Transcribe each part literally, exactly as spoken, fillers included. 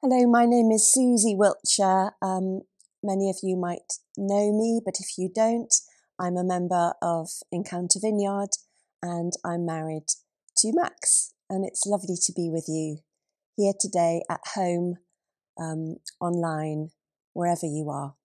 Hello, my name is Susie Wiltshire. Um, many of you might know me, but if you don't, I'm a member of Encounter Vineyard and I'm married to Max, and it's lovely to be with you here today at home, um, online, wherever you are.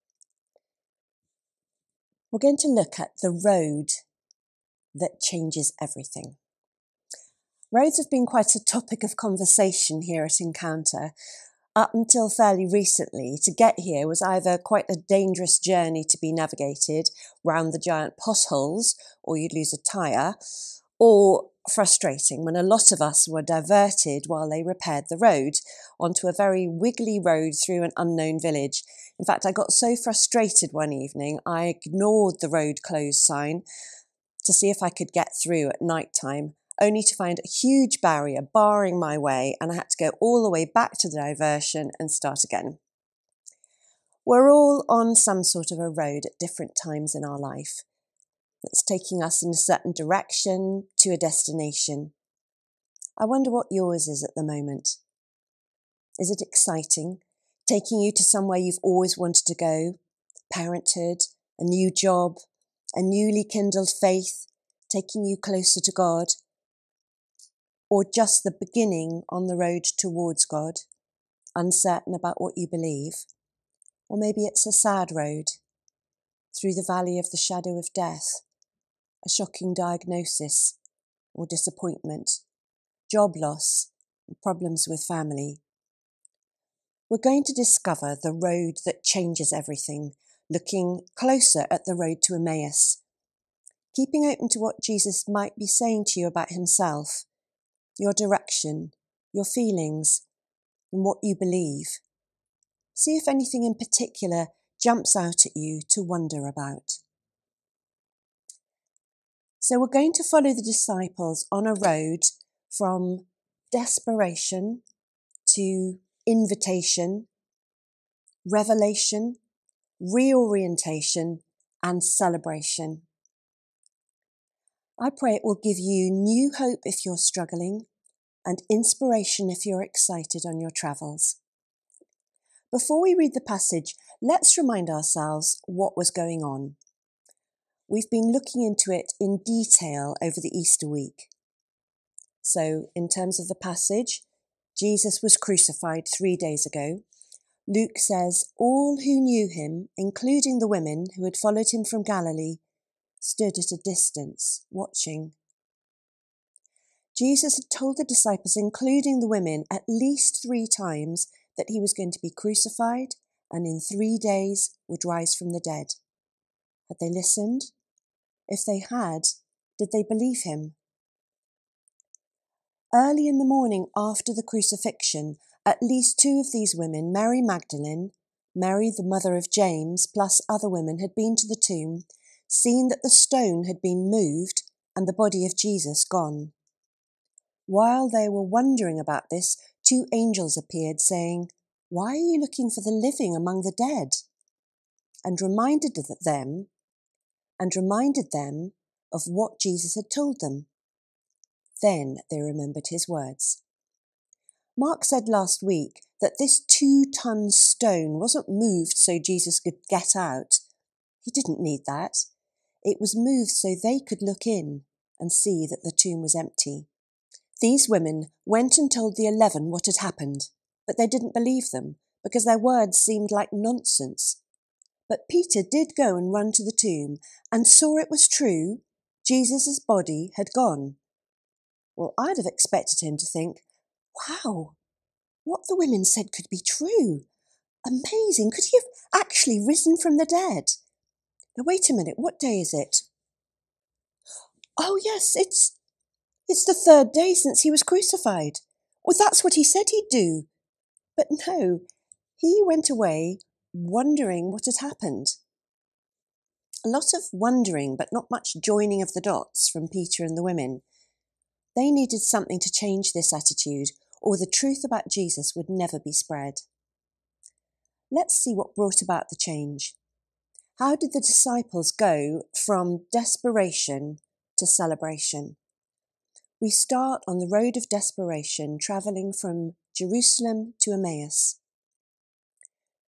We're going to look at the road that changes everything. Roads have been quite a topic of conversation here at Encounter. Up until fairly recently, to get here was either quite a dangerous journey to be navigated round the giant potholes, or you'd lose a tyre, or frustrating when a lot of us were diverted while they repaired the road onto a very wiggly road through an unknown village. In fact, I got so frustrated one evening, I ignored the road closed sign to see if I could get through at night time, only to find a huge barrier barring my way, and I had to go all the way back to the diversion and start again. We're all on some sort of a road at different times in our life that's taking us in a certain direction to a destination. I wonder what yours is at the moment. Is it exciting, taking you to somewhere you've always wanted to go? Parenthood, a new job, a newly kindled faith, taking you closer to God? Or just the beginning on the road towards God, uncertain about what you believe? Or maybe it's a sad road, through the valley of the shadow of death, a shocking diagnosis or disappointment, job loss, problems with family. We're going to discover the road that changes everything, looking closer at the road to Emmaus, keeping open to what Jesus might be saying to you about himself, your direction, your feelings, and what you believe. See if anything in particular jumps out at you to wonder about. So we're going to follow the disciples on a road from desperation to invitation, revelation, reorientation, and celebration. I pray it will give you new hope if you're struggling, and inspiration if you're excited on your travels. Before we read the passage, let's remind ourselves what was going on. We've been looking into it in detail over the Easter week. So, in terms of the passage, Jesus was crucified three days ago. Luke says, all who knew him, including the women who had followed him from Galilee, stood at a distance, watching. Jesus had told the disciples, including the women, at least three times that he was going to be crucified and in three days would rise from the dead. Had they listened? If they had, did they believe him? Early in the morning after the crucifixion, at least two of these women, Mary Magdalene, Mary the mother of James, plus other women, had been to the tomb, seen that the stone had been moved and the body of Jesus gone. While they were wondering about this, two angels appeared, saying, "Why are you looking for the living among the dead?" And reminded them, and reminded them of what Jesus had told them. Then they remembered his words. Mark said last week that this two-ton stone wasn't moved so Jesus could get out. He didn't need that. It was moved so they could look in and see that the tomb was empty. These women went and told the eleven what had happened, but they didn't believe them because their words seemed like nonsense. But Peter did go and run to the tomb and saw it was true. Jesus' body had gone. Well, I'd have expected him to think, wow, what the women said could be true. Amazing. Could he have actually risen from the dead? Now, wait a minute. What day is it? Oh, yes, it's it's the third day since he was crucified. Well, that's what he said he'd do. But no, he went away wondering what had happened. A lot of wondering, but not much joining of the dots from Peter and the women. They needed something to change this attitude, or the truth about Jesus would never be spread. Let's see what brought about the change. How did the disciples go from desperation to celebration? We start on the road of desperation, travelling from Jerusalem to Emmaus.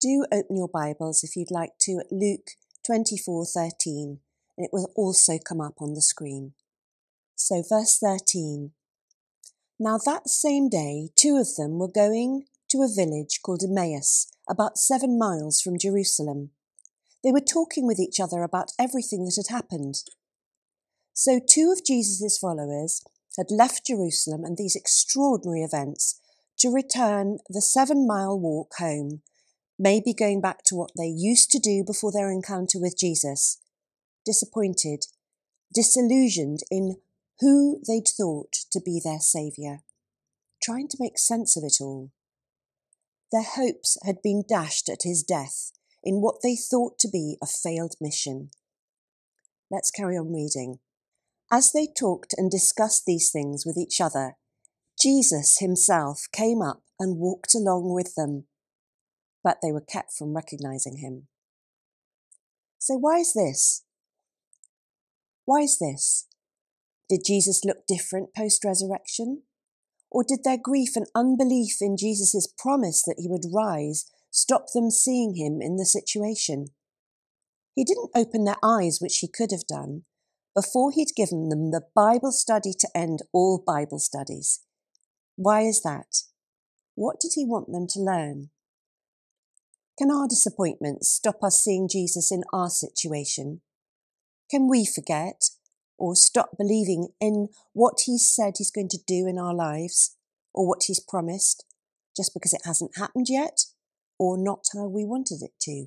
Do open your Bibles if you'd like to at Luke twenty-four thirteen, and it will also come up on the screen. So verse thirteen. Now that same day, two of them were going to a village called Emmaus, about seven miles from Jerusalem. They were talking with each other about everything that had happened. So two of Jesus' followers had left Jerusalem and these extraordinary events to return the seven-mile walk home, maybe going back to what they used to do before their encounter with Jesus, disappointed, disillusioned in who they'd thought to be their saviour, trying to make sense of it all. Their hopes had been dashed at his death in what they thought to be a failed mission. Let's carry on reading. As they talked and discussed these things with each other, Jesus himself came up and walked along with them, but they were kept from recognizing him. So why is this? Why is this? Did Jesus look different post-resurrection? Or did their grief and unbelief in Jesus' promise that he would rise stop them seeing him in the situation? He didn't open their eyes, which he could have done, before he'd given them the Bible study to end all Bible studies. Why is that? What did he want them to learn? Can our disappointments stop us seeing Jesus in our situation? Can we forget or stop believing in what he's said he's going to do in our lives or what he's promised just because it hasn't happened yet or not how we wanted it to?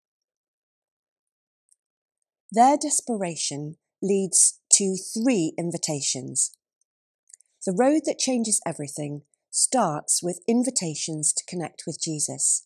Their desperation leads to three invitations. The road that changes everything starts with invitations to connect with Jesus.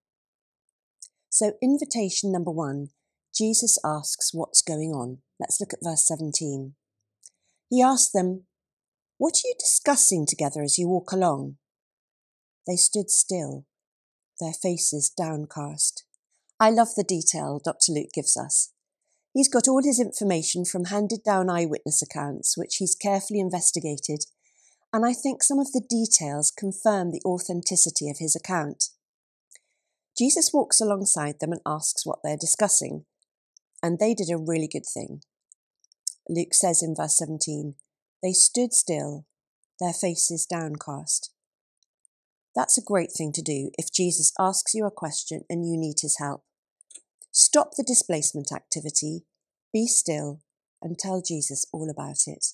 So invitation number one, Jesus asks what's going on. Let's look at verse seventeen. He asked them, "What are you discussing together as you walk along?" They stood still, their faces downcast. I love the detail Doctor Luke gives us. He's got all his information from handed-down eyewitness accounts, which he's carefully investigated, and I think some of the details confirm the authenticity of his account. Jesus walks alongside them and asks what they're discussing, and they did a really good thing. Luke says in verse seventeen, they stood still, their faces downcast. That's a great thing to do if Jesus asks you a question and you need his help. Stop the displacement activity, be still, and tell Jesus all about it.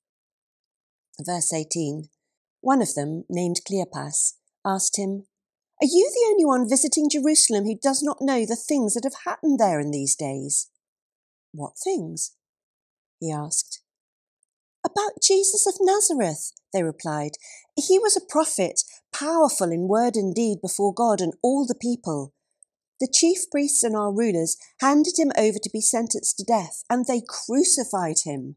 Verse eighteen, one of them, named Cleopas, asked him, "Are you the only one visiting Jerusalem who does not know the things that have happened there in these days?" "What things?" he asked. "About Jesus of Nazareth," they replied. "He was a prophet, powerful in word and deed before God and all the people. The chief priests and our rulers handed him over to be sentenced to death, and they crucified him."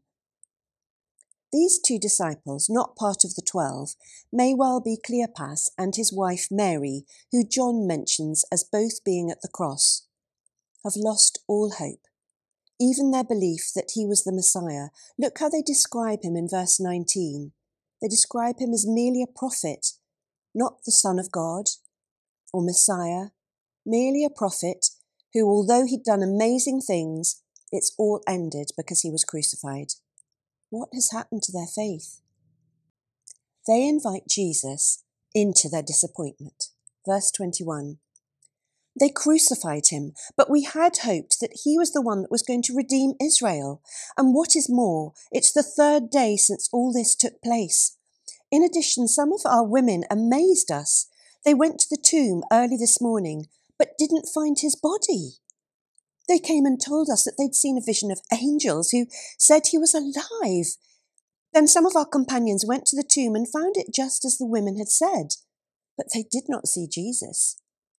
These two disciples, not part of the twelve, may well be Cleopas and his wife Mary, who John mentions as both being at the cross, have lost all hope, even their belief that he was the Messiah. Look how they describe him in verse nineteen. They describe him as merely a prophet, not the Son of God or Messiah, merely a prophet who, although he'd done amazing things, it's all ended because he was crucified. What has happened to their faith? They invite Jesus into their disappointment. Verse twenty-one. They crucified him, but we had hoped that he was the one that was going to redeem Israel. And what is more, it's the third day since all this took place. In addition, some of our women amazed us. They went to the tomb early this morning, but didn't find his body. They came and told us that they'd seen a vision of angels who said he was alive. Then some of our companions went to the tomb and found it just as the women had said, but they did not see Jesus.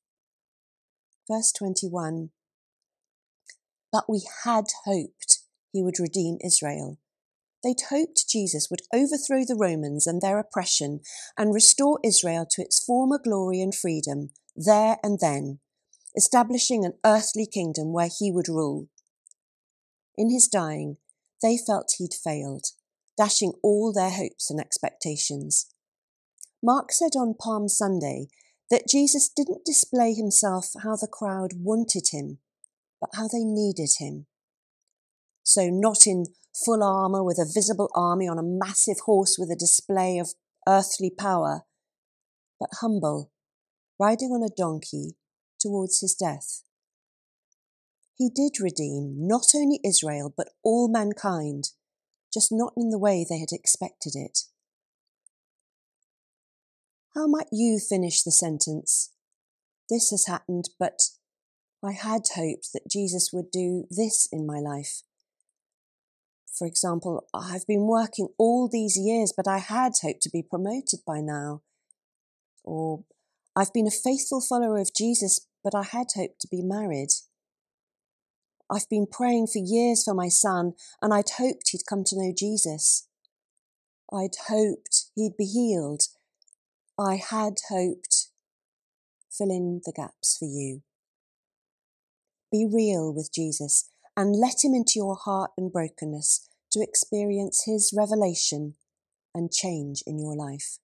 Verse twenty-one. But we had hoped he would redeem Israel. They'd hoped Jesus would overthrow the Romans and their oppression and restore Israel to its former glory and freedom, there and then, establishing an earthly kingdom where he would rule. In his dying, they felt he'd failed, dashing all their hopes and expectations. Mark said on Palm Sunday that Jesus didn't display himself how the crowd wanted him, but how they needed him. So not in full armour with a visible army on a massive horse with a display of earthly power, but humble, riding on a donkey towards his death. He did redeem not only Israel, but all mankind, just not in the way they had expected it. How might you finish the sentence? This has happened, but I had hoped that Jesus would do this in my life. For example, I've been working all these years, but I had hoped to be promoted by now. Or, I've been a faithful follower of Jesus, but I had hoped to be married. I've been praying for years for my son, and I'd hoped he'd come to know Jesus. I'd hoped he'd be healed. I had hoped. Fill in the gaps for you. Be real with Jesus and let him into your heart and brokenness to experience his revelation and change in your life.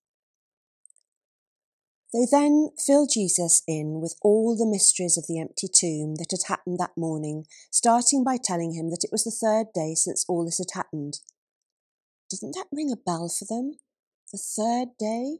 They then fill Jesus in with all the mysteries of the empty tomb that had happened that morning, starting by telling him that it was the third day since all this had happened. Didn't that ring a bell for them? The third day?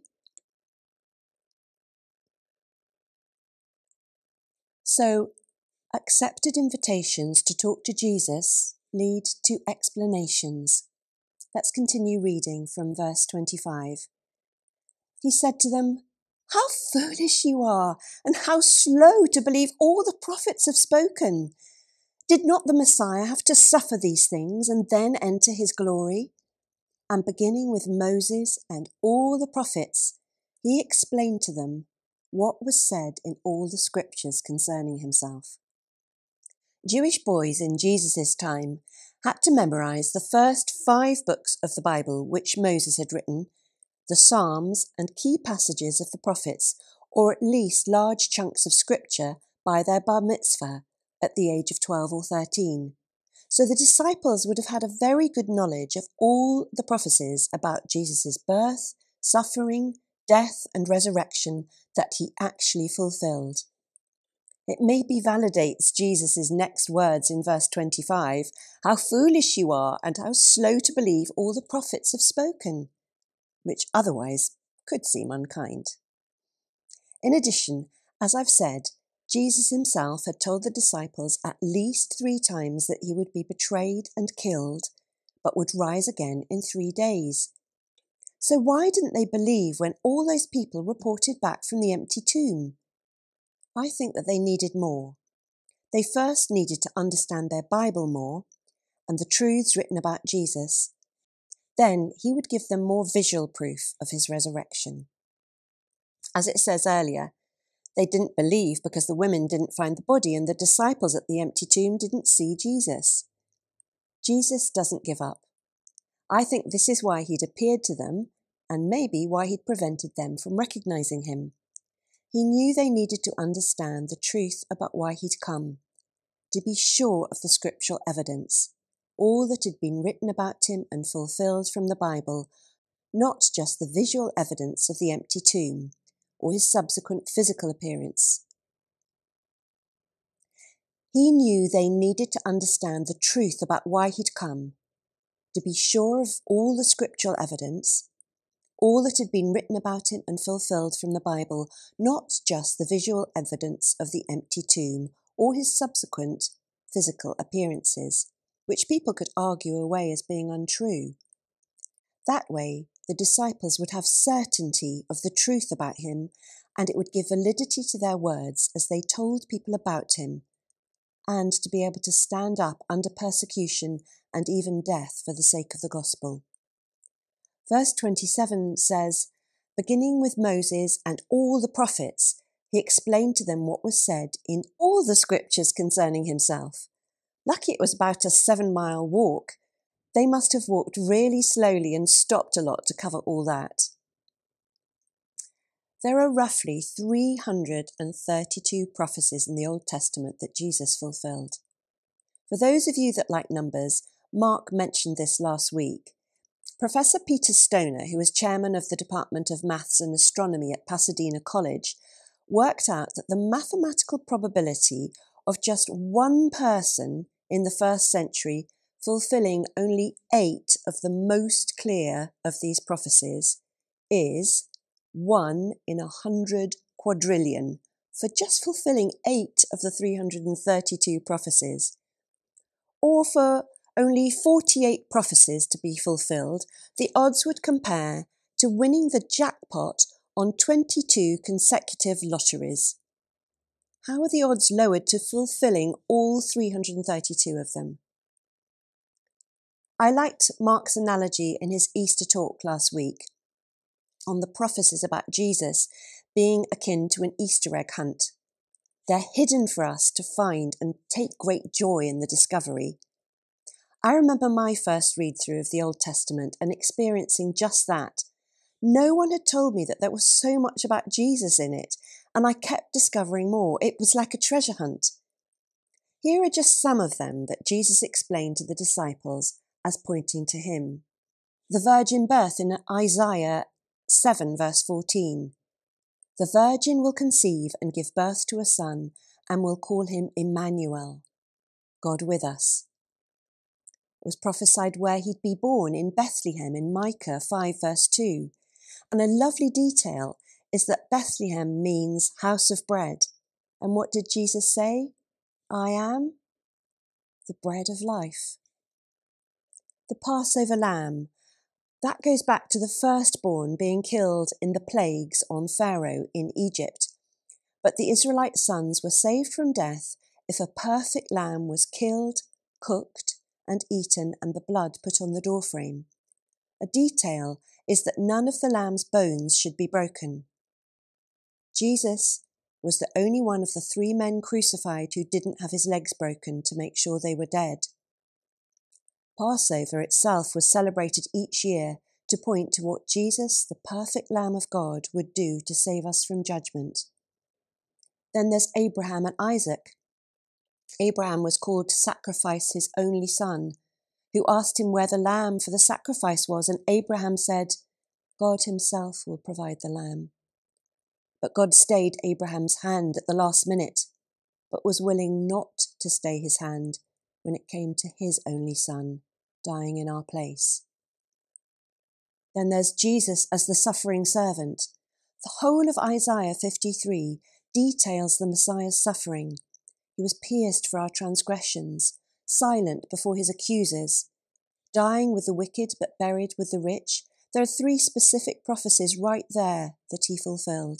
So, accepted invitations to talk to Jesus lead to explanations. Let's continue reading from verse twenty-five. He said to them, "How foolish you are, and how slow to believe all the prophets have spoken. Did not the Messiah have to suffer these things and then enter his glory?" And beginning with Moses and all the prophets, he explained to them what was said in all the scriptures concerning himself. Jewish boys in Jesus' time had to memorize the first five books of the Bible which Moses had written, the Psalms and key passages of the prophets, or at least large chunks of scripture by their bar mitzvah at the age of twelve or thirteen. So the disciples would have had a very good knowledge of all the prophecies about Jesus' birth, suffering, death and resurrection that he actually fulfilled. It maybe validates Jesus' next words in verse twenty-five, "How foolish you are and how slow to believe all the prophets have spoken," which otherwise could seem unkind. In addition, as I've said, Jesus himself had told the disciples at least three times that he would be betrayed and killed, but would rise again in three days. So why didn't they believe when all those people reported back from the empty tomb? I think that they needed more. They first needed to understand their Bible more and the truths written about Jesus. Then he would give them more visual proof of his resurrection. As it says earlier, they didn't believe because the women didn't find the body and the disciples at the empty tomb didn't see Jesus. Jesus doesn't give up. I think this is why he'd appeared to them and maybe why he'd prevented them from recognizing him. He knew they needed to understand the truth about why he'd come, to be sure of the scriptural evidence, all that had been written about him and fulfilled from the Bible, not just the visual evidence of the empty tomb or his subsequent physical appearance. He knew they needed to understand the truth about why he'd come, to be sure of all the scriptural evidence, all that had been written about him and fulfilled from the Bible, not just the visual evidence of the empty tomb or his subsequent physical appearances, which people could argue away as being untrue. That way, the disciples would have certainty of the truth about him, and it would give validity to their words as they told people about him, and to be able to stand up under persecution and even death for the sake of the gospel. Verse twenty-seven says, "Beginning with Moses and all the prophets, he explained to them what was said in all the scriptures concerning himself." Lucky it was about a seven-mile walk. They must have walked really slowly and stopped a lot to cover all that. There are roughly three hundred thirty-two prophecies in the Old Testament that Jesus fulfilled. For those of you that like numbers, Mark mentioned this last week. Professor Peter Stoner, who was chairman of the Department of Maths and Astronomy at Pasadena College, worked out that the mathematical probability of just one person in the first century fulfilling only eight of the most clear of these prophecies is one in a hundred quadrillion for just fulfilling eight of the three hundred thirty-two prophecies. Or for only forty-eight prophecies to be fulfilled, the odds would compare to winning the jackpot on twenty-two consecutive lotteries. How are the odds lowered to fulfilling all three hundred thirty-two of them? I liked Mark's analogy in his Easter talk last week on the prophecies about Jesus being akin to an Easter egg hunt. They're hidden for us to find and take great joy in the discovery. I remember my first read-through of the Old Testament and experiencing just that. No one had told me that there was so much about Jesus in it, and I kept discovering more. It was like a treasure hunt. Here are just some of them that Jesus explained to the disciples as pointing to him. The virgin birth in Isaiah seven verse fourteen. The virgin will conceive and give birth to a son and will call him Emmanuel, God with us. It was prophesied where he'd be born in Bethlehem in Micah five verse two. And a lovely detail is that Bethlehem means house of bread. And what did Jesus say? I am the bread of life. The Passover lamb, that goes back to the firstborn being killed in the plagues on Pharaoh in Egypt. But the Israelite sons were saved from death if a perfect lamb was killed, cooked, and eaten and the blood put on the doorframe. A detail is that none of the lamb's bones should be broken. Jesus was the only one of the three men crucified who didn't have his legs broken to make sure they were dead. Passover itself was celebrated each year to point to what Jesus, the perfect Lamb of God, would do to save us from judgment. Then there's Abraham and Isaac. Abraham was called to sacrifice his only son, who asked him where the lamb for the sacrifice was, and Abraham said, God himself will provide the lamb. But God stayed Abraham's hand at the last minute, but was willing not to stay his hand when it came to his only son dying in our place. Then there's Jesus as the suffering servant. The whole of Isaiah fifty-three details the Messiah's suffering. He was pierced for our transgressions, silent before his accusers, dying with the wicked but buried with the rich. There are three specific prophecies right there that he fulfilled.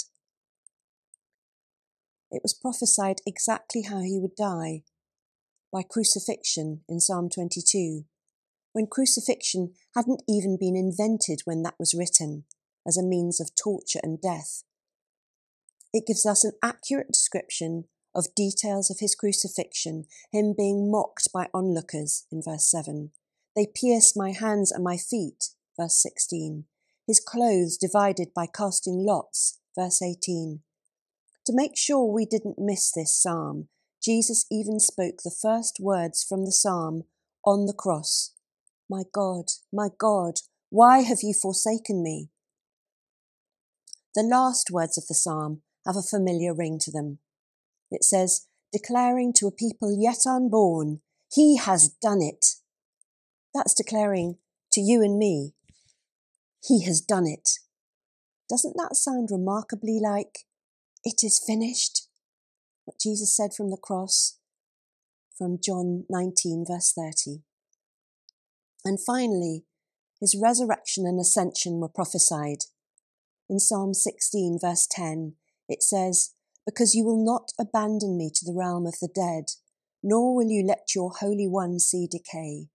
It was prophesied exactly how he would die, by crucifixion in Psalm twenty-two, when crucifixion hadn't even been invented when that was written, as a means of torture and death. It gives us an accurate description of details of his crucifixion, him being mocked by onlookers in verse seven. They pierced my hands and my feet, verse sixteen. His clothes divided by casting lots, verse eighteen. To make sure we didn't miss this psalm, Jesus even spoke the first words from the psalm on the cross. My God, my God, why have you forsaken me? The last words of the psalm have a familiar ring to them. It says, declaring to a people yet unborn, he has done it. That's declaring to you and me, he has done it. Doesn't that sound remarkably like it is finished? What Jesus said from the cross, from John nineteen, verse thirty. And finally, his resurrection and ascension were prophesied. In Psalm sixteen, verse ten, it says, because you will not abandon me to the realm of the dead, nor will you let your Holy One see decay.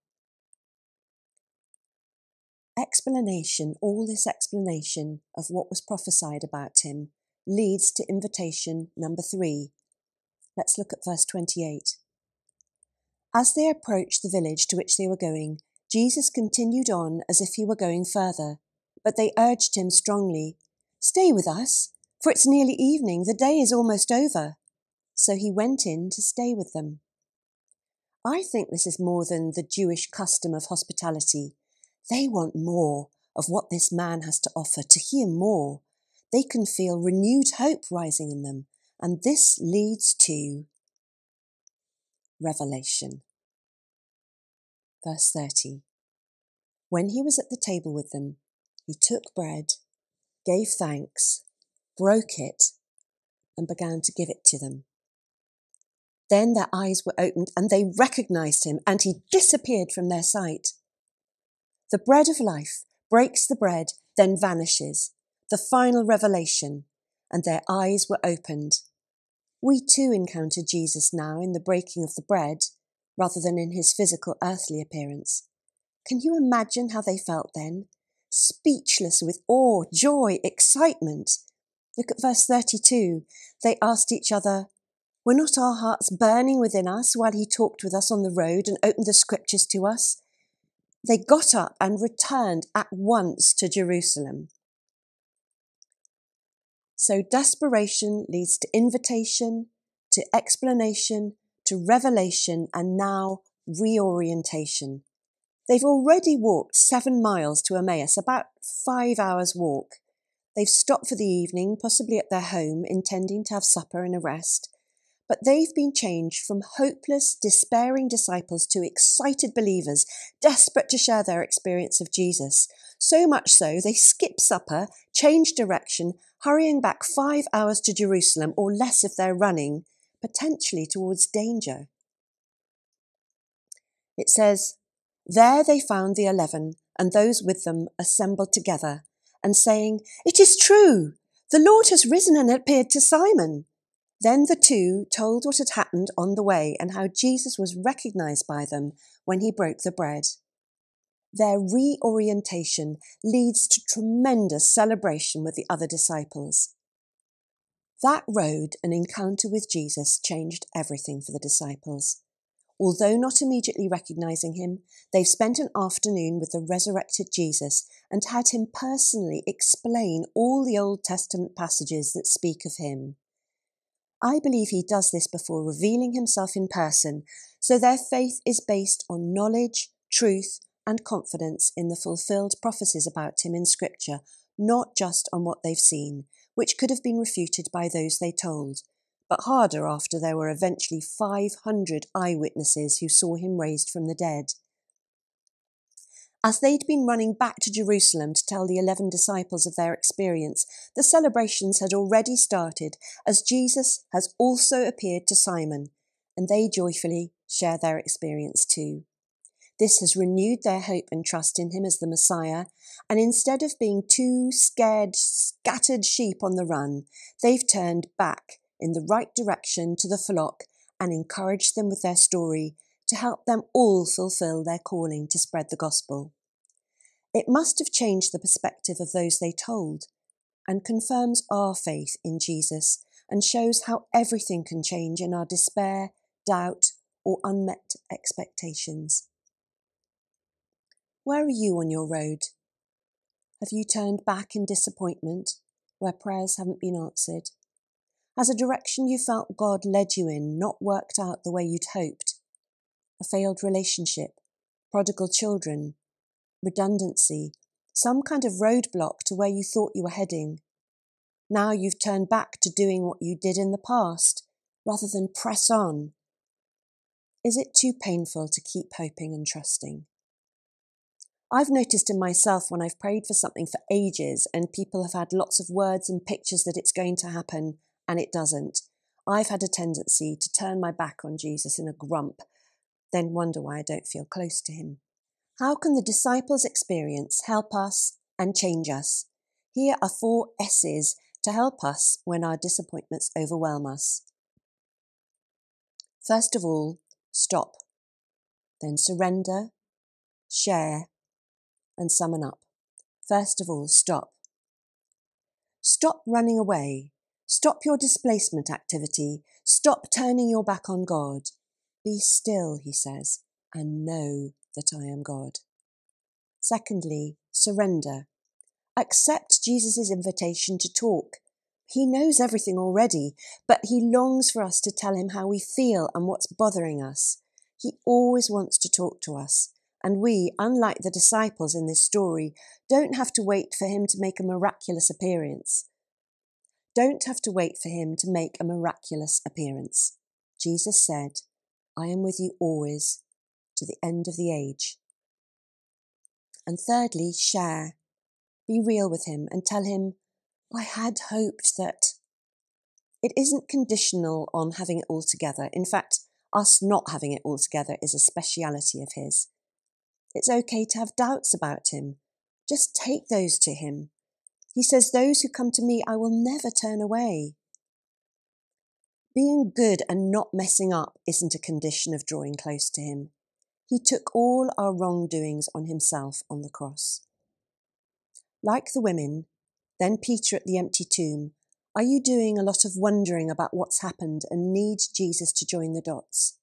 Explanation, all this explanation of what was prophesied about him, leads to invitation number three. Let's look at verse twenty-eight. As they approached the village to which they were going, Jesus continued on as if he were going further, but they urged him strongly, stay with us, for it's nearly evening, the day is almost over. So he went in to stay with them. I think this is more than the Jewish custom of hospitality. They want more of what this man has to offer, to hear more. They can feel renewed hope rising in them, and this leads to revelation. Verse thirty. When he was at the table with them, he took bread, gave thanks, broke it, and began to give it to them. Then their eyes were opened and they recognized him, and he disappeared from their sight. The bread of life breaks the bread, then vanishes, the final revelation, and their eyes were opened. We too encounter Jesus now in the breaking of the bread, rather than in his physical earthly appearance. Can you imagine how they felt then? Speechless with awe, joy, excitement. Look at verse thirty-two. They asked each other, "Were not our hearts burning within us while he talked with us on the road and opened the scriptures to us?" They got up and returned at once to Jerusalem. So desperation leads to invitation, to explanation, to revelation, and now reorientation. They've already walked seven miles to Emmaus, about five hours' walk. They've stopped for the evening, possibly at their home, intending to have supper and a rest. But they've been changed from hopeless, despairing disciples to excited believers, desperate to share their experience of Jesus. So much so, they skip supper, change direction, hurrying back five hours to Jerusalem, or less if they're running, potentially towards danger. It says, "There they found the eleven, and those with them assembled together, and saying, 'It is true, the Lord has risen and appeared to Simon.' Then the two told what had happened on the way and how Jesus was recognized by them when he broke the bread. Their reorientation leads to tremendous celebration with the other disciples. That road and encounter with Jesus changed everything for the disciples. Although not immediately recognizing him, they've spent an afternoon with the resurrected Jesus and had him personally explain all the Old Testament passages that speak of him. I believe he does this before revealing himself in person, so their faith is based on knowledge, truth, and confidence in the fulfilled prophecies about him in Scripture, not just on what they've seen, which could have been refuted by those they told, but harder after there were eventually five hundred eyewitnesses who saw him raised from the dead. As they'd been running back to Jerusalem to tell the eleven disciples of their experience, the celebrations had already started, as Jesus has also appeared to Simon, and they joyfully share their experience too. This has renewed their hope and trust in him as the Messiah, and instead of being two scared, scattered sheep on the run, they've turned back in the right direction to the flock and encouraged them with their story to help them all fulfill their calling to spread the gospel. It must have changed the perspective of those they told, and confirms our faith in Jesus and shows how everything can change in our despair, doubt, or unmet expectations. Where are you on your road? Have you turned back in disappointment where prayers haven't been answered? Has a direction you felt God led you in not worked out the way you'd hoped? A failed relationship, prodigal children, redundancy, some kind of roadblock to where you thought you were heading. Now you've turned back to doing what you did in the past, rather than press on. Is it too painful to keep hoping and trusting? I've noticed in myself when I've prayed for something for ages and people have had lots of words and pictures that it's going to happen and it doesn't, I've had a tendency to turn my back on Jesus in a grump, then wonder why I don't feel close to him. How can the disciples' experience help us and change us? Here are four S's to help us when our disappointments overwhelm us. First of all, stop. Then surrender, share, and summon up. First of all, stop. Stop running away. Stop your displacement activity. Stop turning your back on God. Be still, he says, and know that I am God. Secondly, surrender. Accept Jesus' invitation to talk. He knows everything already, but he longs for us to tell him how we feel and what's bothering us. He always wants to talk to us, And we, unlike the disciples in this story, don't have to wait for him to make a miraculous appearance. Don't have to wait for him to make a miraculous appearance. Jesus said, I am with you always, to the end of the age. And thirdly, share. Be real with him and tell him, I had hoped that. It isn't conditional on having it all together. In fact, us not having it all together is a speciality of his. It's okay to have doubts about him. Just take those to him. He says, those who come to me, I will never turn away. Being good and not messing up isn't a condition of drawing close to him. He took all our wrongdoings on himself on the cross. Like the women, then Peter at the empty tomb, are you doing a lot of wondering about what's happened and need Jesus to join the dots?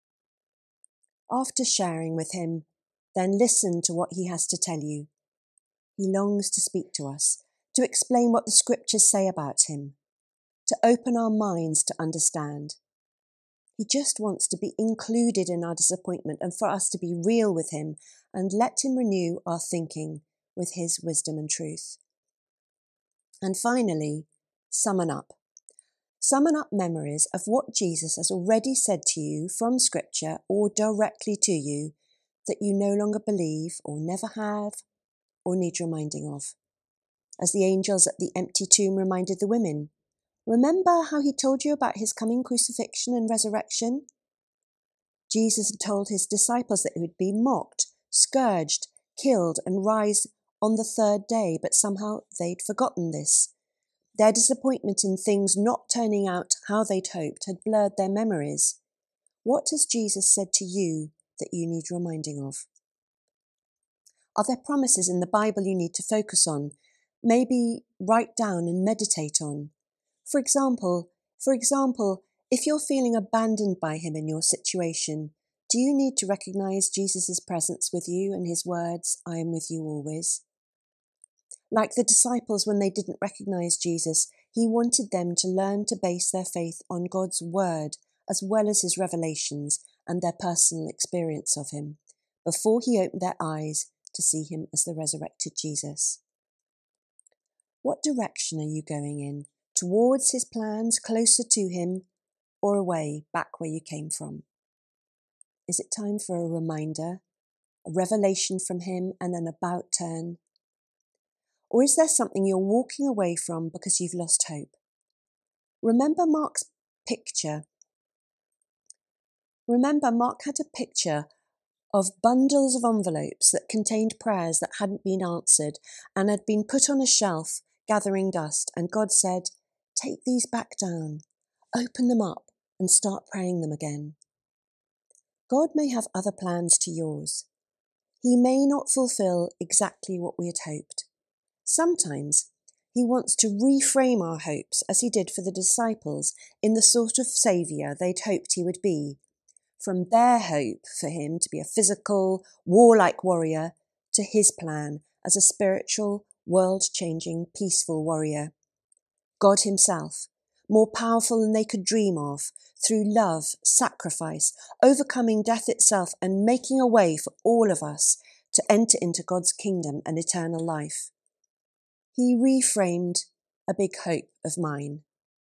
After sharing with him, then listen to what he has to tell you. He longs to speak to us, to explain what the scriptures say about him, to open our minds to understand. He just wants to be included in our disappointment and for us to be real with him and let him renew our thinking with his wisdom and truth. And finally, summon up. Summon up memories of what Jesus has already said to you from Scripture or directly to you that you no longer believe or never have or need reminding of. As the angels at the empty tomb reminded the women, remember how he told you about his coming crucifixion and resurrection? Jesus had told his disciples that he would be mocked, scourged, killed and rise on the third day, but somehow they'd forgotten this. Their disappointment in things not turning out how they'd hoped had blurred their memories. What has Jesus said to you that you need reminding of? Are there promises in the Bible you need to focus on? Maybe write down and meditate on. For example, for example, if you're feeling abandoned by him in your situation, do you need to recognize Jesus' presence with you and his words, I am with you always? Like the disciples when they didn't recognize Jesus, he wanted them to learn to base their faith on God's word as well as his revelations and their personal experience of him, before he opened their eyes to see him as the resurrected Jesus. What direction are you going in? Towards his plans, closer to him, or away, back where you came from? Is it time for a reminder, a revelation from him and an about turn? Or is there something you're walking away from because you've lost hope? Remember Mark's picture. Remember, Mark had a picture of bundles of envelopes that contained prayers that hadn't been answered and had been put on a shelf, gathering dust, and God said, take these back down, open them up, and start praying them again. God may have other plans to yours. He may not fulfill exactly what we had hoped. Sometimes he wants to reframe our hopes as he did for the disciples in the sort of saviour they'd hoped he would be, from their hope for him to be a physical, warlike warrior to his plan as a spiritual, world-changing, peaceful warrior. God himself, more powerful than they could dream of, through love, sacrifice, overcoming death itself and making a way for all of us to enter into God's kingdom and eternal life. He reframed a big hope of mine,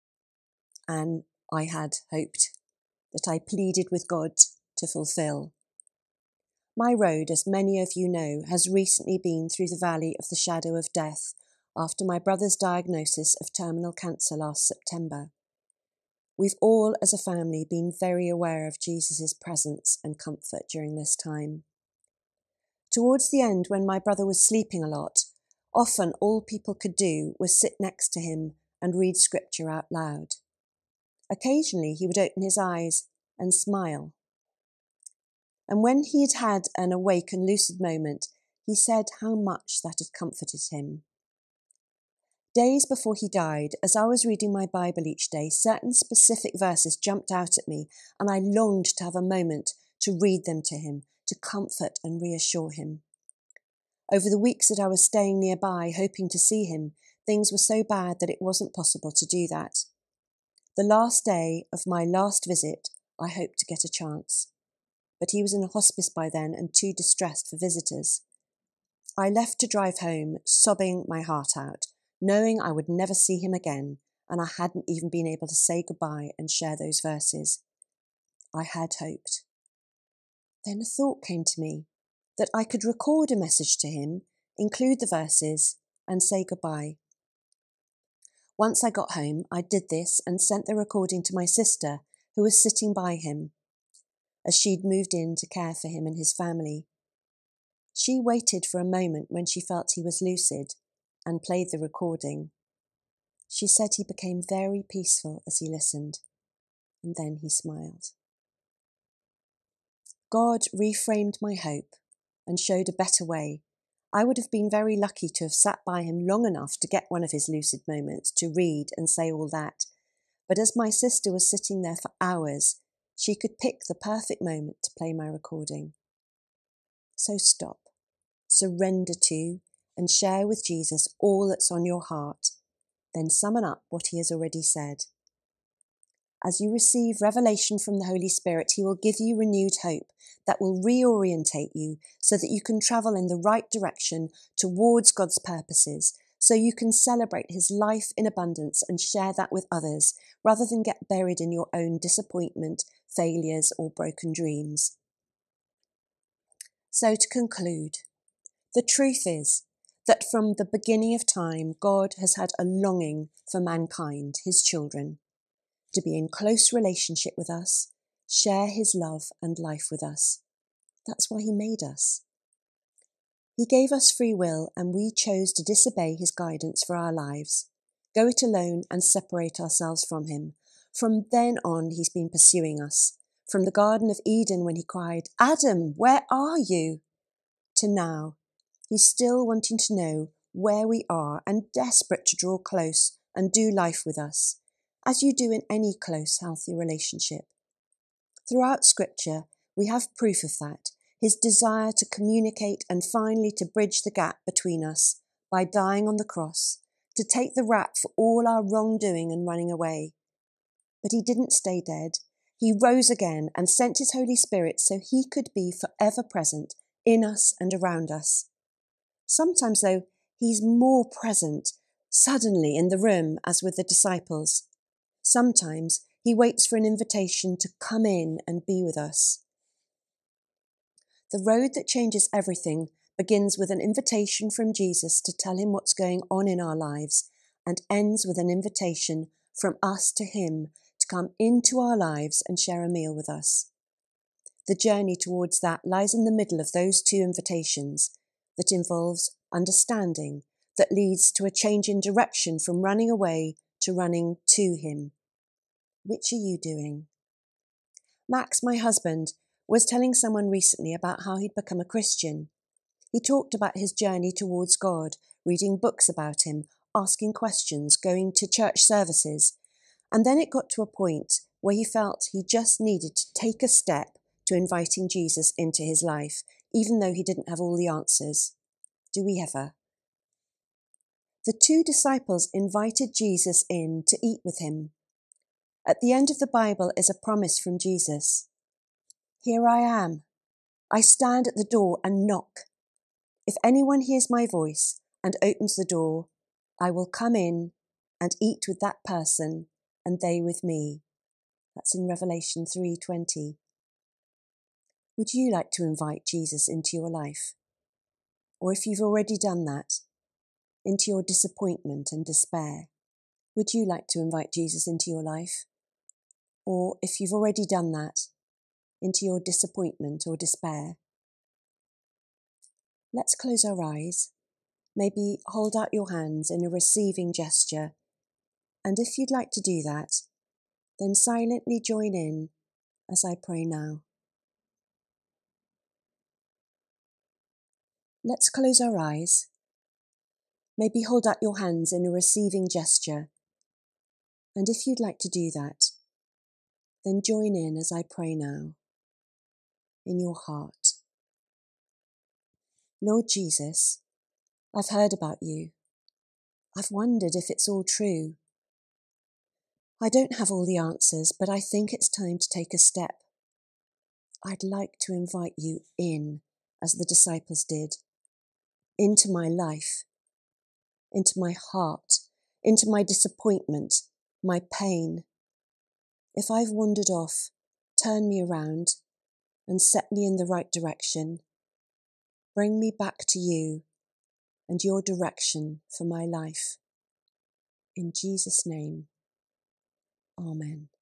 and I had hoped that I pleaded with God to fulfill. My road, as many of you know, has recently been through the valley of the shadow of death after my brother's diagnosis of terminal cancer last September. We've all, as a family, been very aware of Jesus' presence and comfort during this time. Towards the end, when my brother was sleeping a lot, often all people could do was sit next to him and read scripture out loud. Occasionally he would open his eyes and smile. And when he had had an awake and lucid moment, he said how much that had comforted him. Days before he died, as I was reading my Bible each day, certain specific verses jumped out at me, and I longed to have a moment to read them to him, to comfort and reassure him. Over the weeks that I was staying nearby, hoping to see him, things were so bad that it wasn't possible to do that. The last day of my last visit, I hoped to get a chance. but he was in a hospice by then and too distressed for visitors. I left to drive home, sobbing my heart out, knowing I would never see him again, and I hadn't even been able to say goodbye and share those verses. I had hoped. Then a thought came to me that I could record a message to him, include the verses, and say goodbye. Once I got home, I did this and sent the recording to my sister, who was sitting by him, as she'd moved in to care for him and his family. She waited for a moment when she felt he was lucid and played the recording. She said he became very peaceful as he listened, and then he smiled. God reframed my hope and showed a better way. I would have been very lucky to have sat by him long enough to get one of his lucid moments, to read and say all that. But as my sister was sitting there for hours, she could pick the perfect moment to play my recording. So stop, surrender to, and share with Jesus all that's on your heart. Then summon up what he has already said. As you receive revelation from the Holy Spirit, he will give you renewed hope that will reorientate you so that you can travel in the right direction towards God's purposes, so you can celebrate his life in abundance and share that with others, rather than get buried in your own disappointment, failures, or broken dreams. So to conclude, the truth is that from the beginning of time, God has had a longing for mankind, his children, to be in close relationship with us, share his love and life with us. That's why he made us. He gave us free will, and we chose to disobey his guidance for our lives, go it alone and separate ourselves from him. From then on, he's been pursuing us. From the Garden of Eden when he cried, "Adam, where are you?" to now, he's still wanting to know where we are and desperate to draw close and do life with us, as you do in any close, healthy relationship. Throughout Scripture, we have proof of that, his desire to communicate and finally to bridge the gap between us by dying on the cross, to take the rap for all our wrongdoing and running away. But he didn't stay dead. He rose again and sent his Holy Spirit so he could be forever present in us and around us. Sometimes, though, he's more present suddenly in the room, as with the disciples. Sometimes he waits for an invitation to come in and be with us. The road that changes everything begins with an invitation from Jesus to tell him what's going on in our lives, and ends with an invitation from us to him to come into our lives and share a meal with us. The journey towards that lies in the middle of those two invitations, that involves understanding, that leads to a change in direction from running away to running to him. Which are you doing? Max, my husband, was telling someone recently about how he'd become a Christian. He talked about his journey towards God, reading books about him, asking questions, going to church services. And then it got to a point where he felt he just needed to take a step to inviting Jesus into his life, even though he didn't have all the answers. Do we ever? The two disciples invited Jesus in to eat with him. At the end of the Bible is a promise from Jesus. "Here I am. I stand at the door and knock. If anyone hears my voice and opens the door, I will come in and eat with that person and they with me." That's in Revelation three twenty. Would you like to invite Jesus into your life? Or if you've already done that, into your disappointment and despair, would you like to invite Jesus into your life? Or if you've already done that, into your disappointment or despair? Let's close our eyes. Maybe hold out your hands in a receiving gesture. And if you'd like to do that, then silently join in as I pray now. Let's close our eyes. Maybe hold out your hands in a receiving gesture. And if you'd like to do that, then join in as I pray now, in your heart. Lord Jesus, I've heard about you. I've wondered if it's all true. I don't have all the answers, but I think it's time to take a step. I'd like to invite you in, as the disciples did, into my life, into my heart, into my disappointment, my pain. If I've wandered off, turn me around and set me in the right direction. Bring me back to you and your direction for my life. In Jesus' name, Amen.